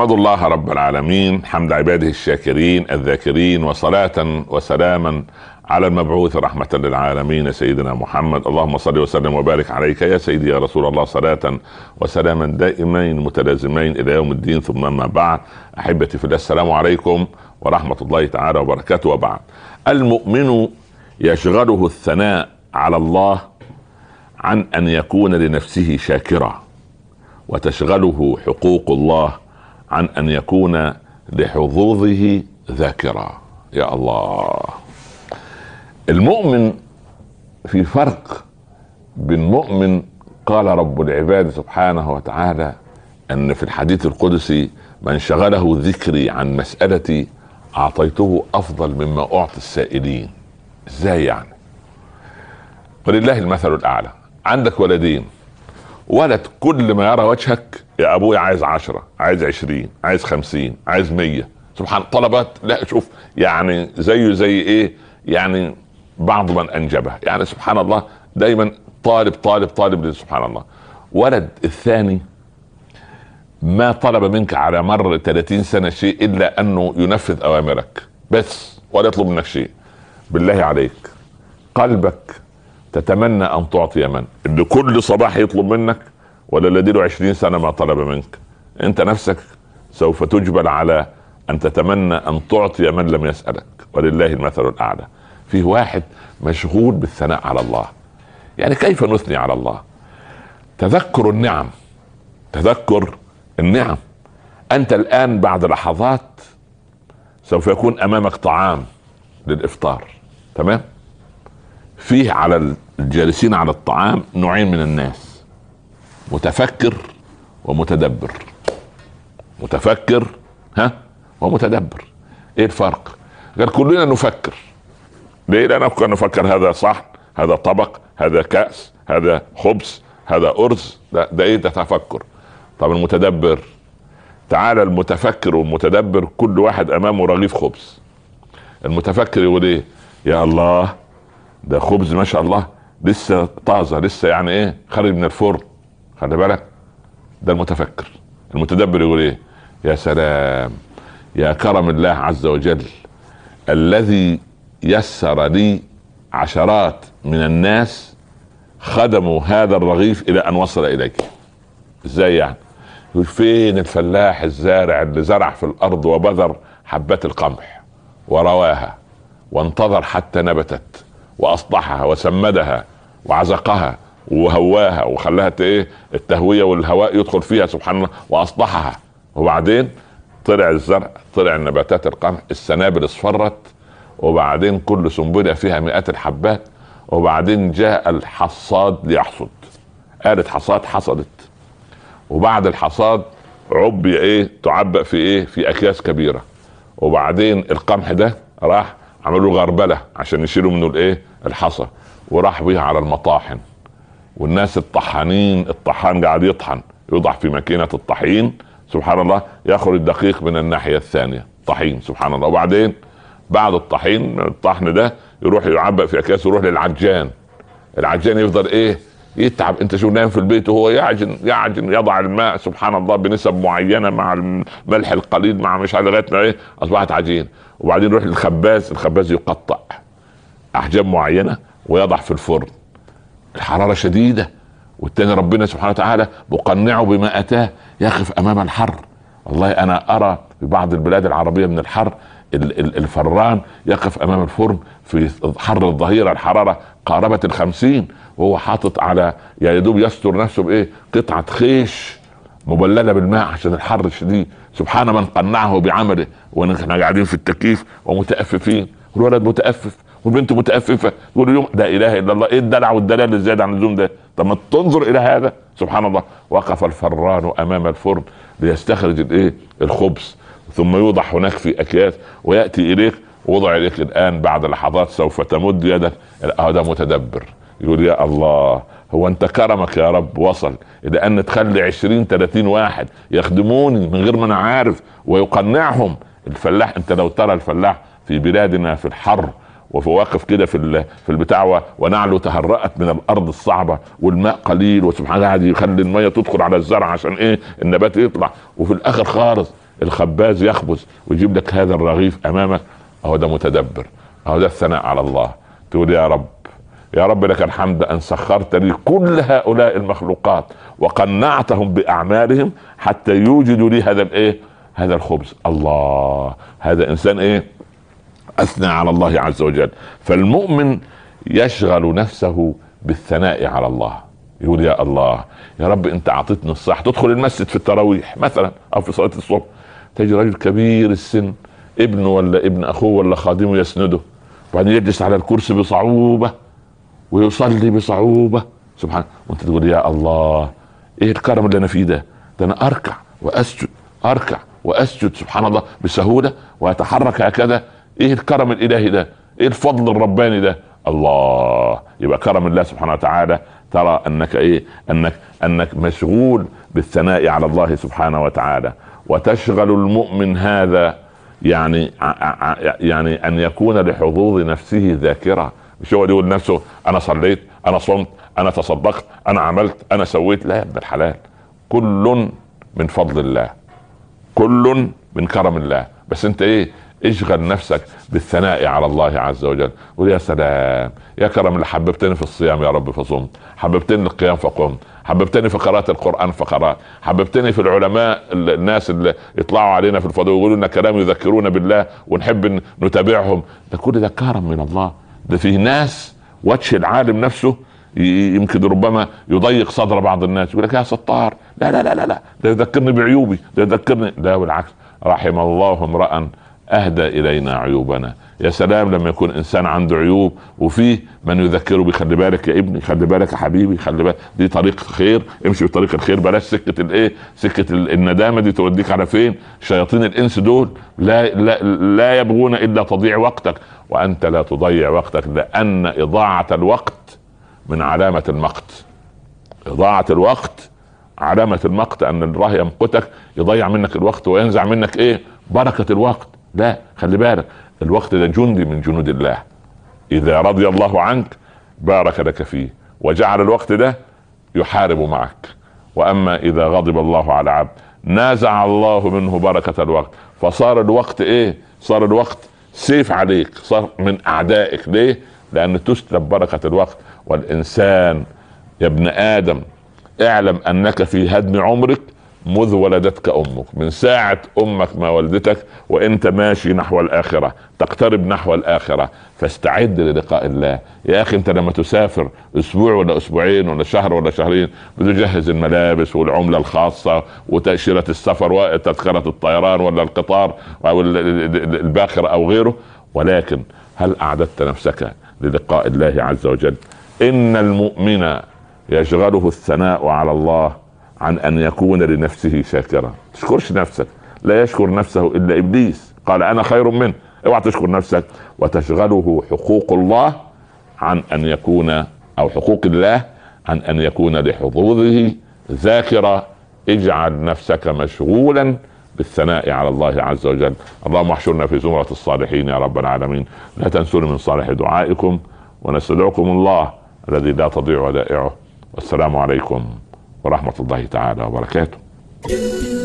احمد الله رب العالمين حمد عباده الشاكرين الذاكرين، وصلاة وسلاما على المبعوث رحمة للعالمين سيدنا محمد. اللهم صل وسلم وبارك عليك يا سيدي يا رسول الله، صلاة وسلاما دائمين متلازمين الى يوم الدين. ثم ما بعد، احبتي في الله، السلام عليكم ورحمة الله تعالى وبركاته. وبعد، المؤمن يشغله الثناء على الله عن ان يكون لنفسه شاكرا، وتشغله حقوق الله عن ان يكون لحظوظه ذاكرا. يا الله، المؤمن في فرق بين مؤمن. قال رب العباد سبحانه وتعالى ان في الحديث القدسي: من شغله ذكري عن مسألتي اعطيته افضل مما اعطي السائلين. ازاي يعني؟ ولله المثل الاعلى. عندك ولدين، ولد كل ما يرى وجهك: يا ابوي عايز 10، عايز 20، عايز 50، عايز 100. سبحان طلبات، لا شوف يعني زيه زي ايه يعني، بعض من انجبه يعني. سبحان الله، دايما طالب طالب طالب. سبحان الله. ولد الثاني ما طلب منك على مر 30 سنة شيء الا انه ينفذ اوامرك بس، ولا يطلب منك شيء. بالله عليك، قلبك تتمنى ان تعطي من اللي كل صباح يطلب منك، ولا الذي له 20 سنة ما طلب منك؟ انت نفسك سوف تجبل على ان تتمنى ان تعطي من لم يسألك. ولله المثل الاعلى. فيه واحد مشغول بالثناء على الله. يعني كيف نثني على الله؟ تذكر النعم، تذكر النعم. انت الان بعد لحظات سوف يكون امامك طعام للافطار، تمام؟ فيه على الجالسين على الطعام نوعين من الناس: متفكر ومتدبر. متفكر ومتدبر. ايه الفرق؟ قال كلنا نفكر. ليه؟ لا نفكر هذا صحن، هذا طبق، هذا كأس، هذا خبز، هذا أرز. ده ايه؟ ده تفكر. طب المتدبر، تعالى المتفكر والمتدبر كل واحد امامه رغيف خبز. المتفكر يقول ايه؟ يا الله، ده خبز ما شاء الله لسه طازه، لسه يعني ايه، خارج من الفرن. خلي بالك، ده المتفكر. المتدبر يقول ايه؟ يا سلام، يا كرم الله عز وجل الذي يسر لي عشرات من الناس خدموا هذا الرغيف الى ان وصل اليك. ازاي يعني؟ يقول فين الفلاح الزارع اللي زرع في الارض وبذر حبات القمح ورواها وانتظر حتى نبتت واصلحها وسمدها وعزقها وهواها وخلاها ايه، التهوية والهواء يدخل فيها، سبحان الله، واصلحها. وبعدين طلع الزرع، طلع النباتات القمح، السنابل اصفرت، وبعدين كل سنبلة فيها مئات الحبات. وبعدين جاء الحصاد ليحصد. آلة حصاد حصدت، وبعد الحصاد عبي ايه، تعبأ في ايه، في اكياس كبيرة. وبعدين القمح ده راح عملوا غربلة عشان يشيلوا منه الايه، الحصى، وراح بيها على المطاحن. والناس الطحانين، الطحان قاعد يطحن، يوضع في ماكينة الطحين، سبحان الله، يخرج الدقيق من الناحية الثانية طحين، سبحان الله. وبعدين بعد الطحين، الطحن ده يروح يعبأ في اكياس، يروح للعجان. العجان يفضل ايه، يتعب. انت شو نايم في البيت وهو يعجن يعجن، يضع الماء سبحان الله بنسب معينة مع الملح القليل مع مش عارف لغاية ما ايه اصبحت عجين. وبعدين يروح للخباز، الخباز يقطع احجام معينة ويضع في الفرن. الحرارة شديدة، والتاني ربنا سبحانه وتعالى مقنعه بما اتاه، يقف امام الحر. والله انا ارى في بعض البلاد العربية من الحر الفران يقف امام الفرن في حر الظهيرة، الحرارة قاربت 50، وهو حاطط على يدوب يستر نفسه بايه، قطعة خيش مبللة بالماء عشان الحر الشديد. سبحان من قنعه بعمله. ونحن قاعدين في التكييف ومتأففين، والولد متأفف والبنت متأففة، يقول اليوم لا اله الا الله. ايه الدلع والدلال الزيادة عن اللزوم ده؟ طب ما تنظر الى هذا، سبحان الله. وقف الفران امام الفرن ليستخرج الايه، الخبز، ثم يوضع هناك في اكياس وياتي اليك، وضع اليك الان بعد لحظات سوف تمد يدك. هذا متدبر يقول يا الله، هو انت كرمك يا رب وصل الى ان تخلي 20-30 واحد يخدموني من غير ما انا عارف ويقنعهم. الفلاح، انت لو ترى الفلاح في بلادنا في الحر وفي واقف كده في البتاع ونعله تهرأت من الارض الصعبة والماء قليل، وسبحان الله يخلي المية تدخل على الزرع عشان ايه، النبات يطلع، وفي الاخر خالص الخباز يخبز ويجيب لك هذا الرغيف امامك، اهو ده متدبر، اهو ده الثناء على الله. تقول يا رب، يا رب لك الحمد ان سخرت لي كل هؤلاء المخلوقات وقنعتهم باعمالهم حتى يوجدوا لي هذا الايه، هذا الخبز. الله، هذا انسان ايه، اثنى على الله عز وجل. فالمؤمن يشغل نفسه بالثناء على الله، يقول يا الله، يا رب انت اعطيتني الصحة. تدخل المسجد في التراويح مثلا او في صلاة الصبح، تجي رجل كبير السن، ابنه ولا ابن اخوه ولا خادمه يسنده، وبعدين يجلس على الكرسي بصعوبة ويصلي بصعوبة، سبحان. وانت تقول يا الله، ايه الكرم اللي انا فيه ده انا اركع واسجد، اركع واسجد سبحان الله بسهولة واتحرك هكذا. ايه الكرم الالهي ده، ايه الفضل الرباني ده. الله، يبقى كرم الله سبحانه وتعالى. ترى انك ايه، انك مشغول بالثناء على الله سبحانه وتعالى. وتشغل المؤمن هذا يعني ان يكون لحظوظ نفسه ذاكرة. مش هو يقول نفسه انا صليت، انا صمت، انا تصدقت، انا عملت، انا سويت. لا يا ابن الحلال، كل من فضل الله، كل من كرم الله. بس انت ايه، اشغل نفسك بالثناء على الله عز وجل. قول يا سلام، يا كرم اللي حببتني في الصيام يا رب فصمت، حببتني القيام فقمت، حببتني في قراءة القرآن فقرأت، حببتني في العلماء الناس اللي يطلعوا علينا في الفضاء ويقولوا لنا كلام يذكرونا بالله ونحب نتابعهم. ده كل ده كرم من الله. ده فيه ناس وجه العالم نفسه يمكن ربما يضيق صدر بعض الناس، يقول لك يا ستار، لا لا لا لا لا، ده يذكرني بعيوبي، ده يذكرني. لا، بالعكس، رحم الله امرأ اهدى الينا عيوبنا. يا سلام لما يكون انسان عنده عيوب وفيه من يذكره بخلي بالك يا ابني، خلي بالك يا حبيبي، خلي بالك دي طريق خير، امشي في طريق الخير، بلاش سكه الايه، سكه الندامه دي توديك على فين. شياطين الانس دول لا يبغون الا تضيع وقتك، وانت لا تضيع وقتك، لان اضاعه الوقت من علامه المقت. اضاعه الوقت علامه المقت، ان الله يمقتك، يضيع منك الوقت وينزع منك ايه، بركه الوقت. لا، خلي بالك، الوقت ده جندي من جنود الله، اذا رضي الله عنك بارك لك فيه وجعل الوقت ده يحارب معك. واما اذا غضب الله على عبد نازع الله منه بركة الوقت، فصار الوقت ايه، صار الوقت سيف عليك، صار من اعدائك. ليه؟ لان تسلب بركة الوقت. والانسان يا ابن ادم اعلم انك في هدم عمرك مذ ولدتك امك، من ساعة امك ما ولدتك وانت ماشي نحو الاخرة، تقترب نحو الاخرة، فاستعد للقاء الله. يا اخي انت لما تسافر اسبوع ولا اسبوعين ولا شهر ولا شهرين بتجهز الملابس والعملة الخاصة وتأشيرة السفر وتذكرة الطيران ولا القطار او الباخرة او غيره، ولكن هل اعددت نفسك للقاء الله عز وجل؟ ان المؤمن يشغله الثناء على الله عن ان يكون لنفسه شاكرا. تشكرش نفسك، لا يشكر نفسه الا ابليس، قال انا خير منه. اوعى تشكر نفسك. وتشغله حقوق الله عن ان يكون، او حقوق الله عن ان يكون لحظوظه ذاكرة. اجعل نفسك مشغولا بالثناء على الله عز وجل. اللهم احشرنا في زمرة الصالحين يا رب العالمين. لا تنسوني من صالح دعائكم، ونستودعكم الله الذي لا تضيع ودائعه. والسلام عليكم ورحمة الله تعالى وبركاته.